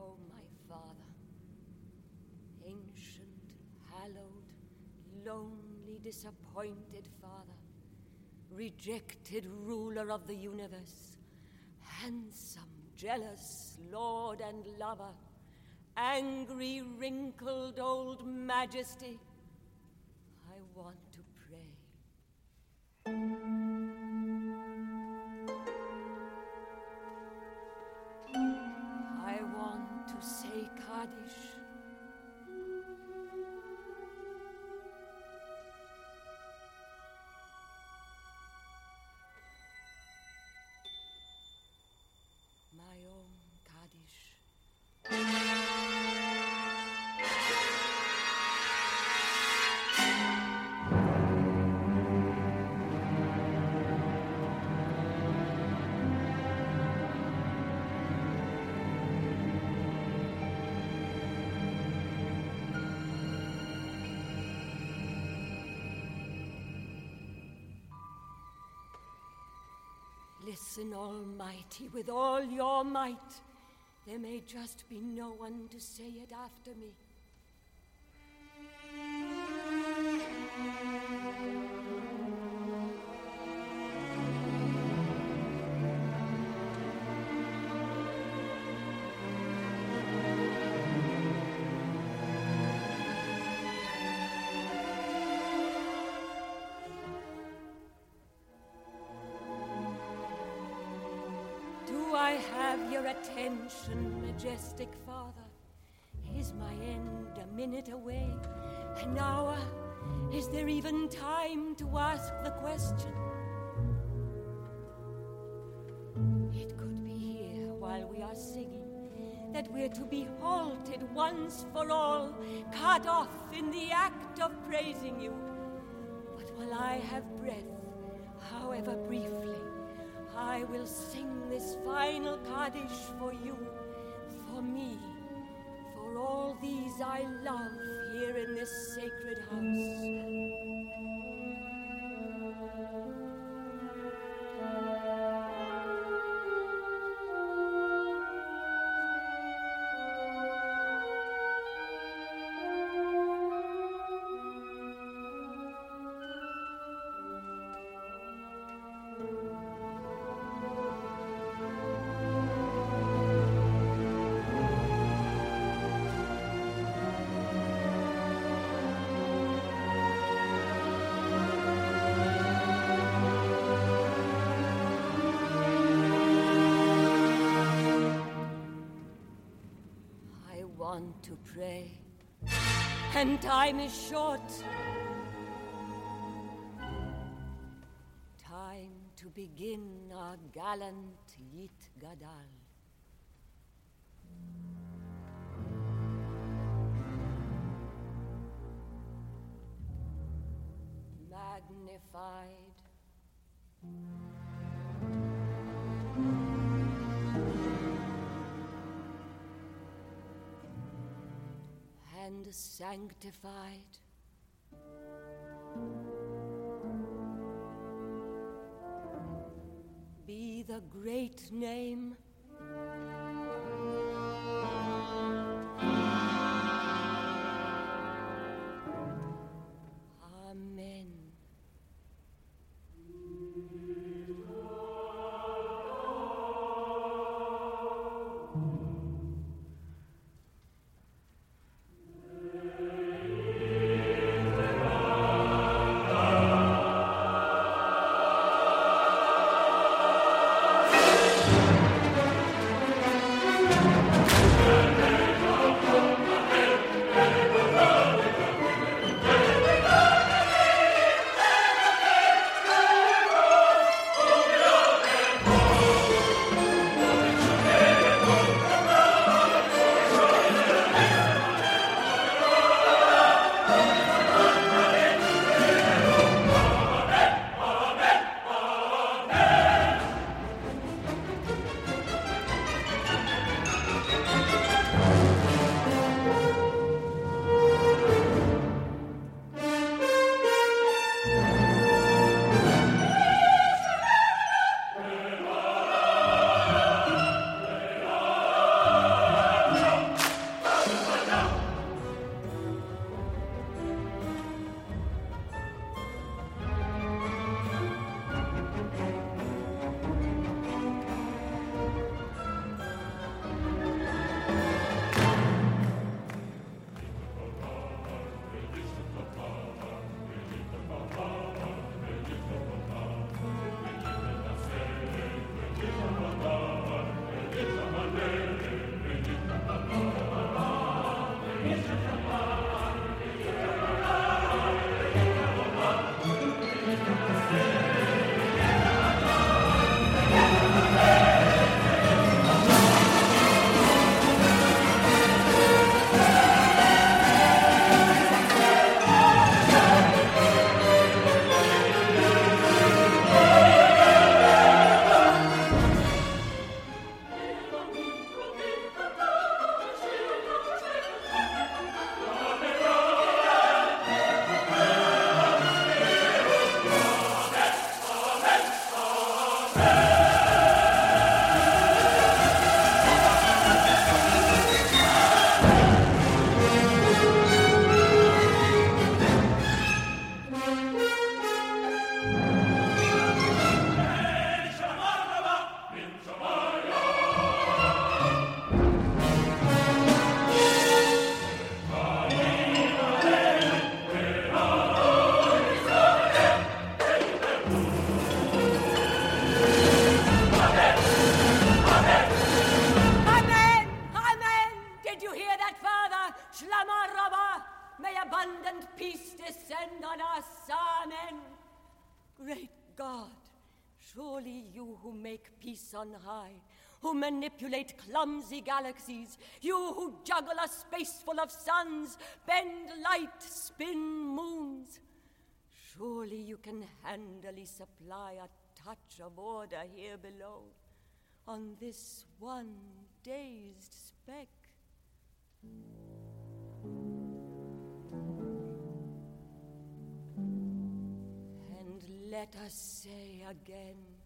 Oh, my Father, ancient, hallowed, lonely, disappointed Father, rejected ruler of the universe, handsome, jealous Lord and lover, angry, wrinkled old majesty, I want to pray. I want to say Kaddish. My own Kaddish. Listen, Almighty, with all your might. There may just be no one to say it after me. Do I have your attention, majestic Father? Is my end a minute away? An hour? Is there even time to ask the question? It could be here while we are singing, that we're to be halted once for all, cut off in the act of praising you. But while I have breath, however briefly, I will sing this final Kaddish for you, for me, for all these I love here in this sacred house. To pray, and time is short. Time to begin our gallant Yit Gadal. Magnified, and sanctified. Be the great name Amen. Surely you who make peace on high, who manipulate clumsy galaxies, you who juggle a space full of suns, bend light, spin moons, surely you can handily supply a touch of order here below, on this one dazed speck. And let us say again,